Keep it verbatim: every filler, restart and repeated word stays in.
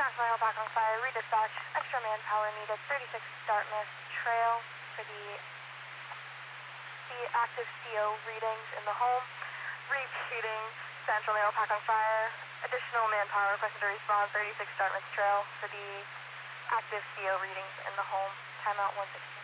National Airpack on fire, redispatch, extra manpower needed, thirty-six Dartmouth Trail for the, the active C O readings in the home. Repeating, Central Airpack on fire, additional manpower requested to respond, thirty-six Dartmouth Trail for the active C O readings in the home. Timeout one sixteen.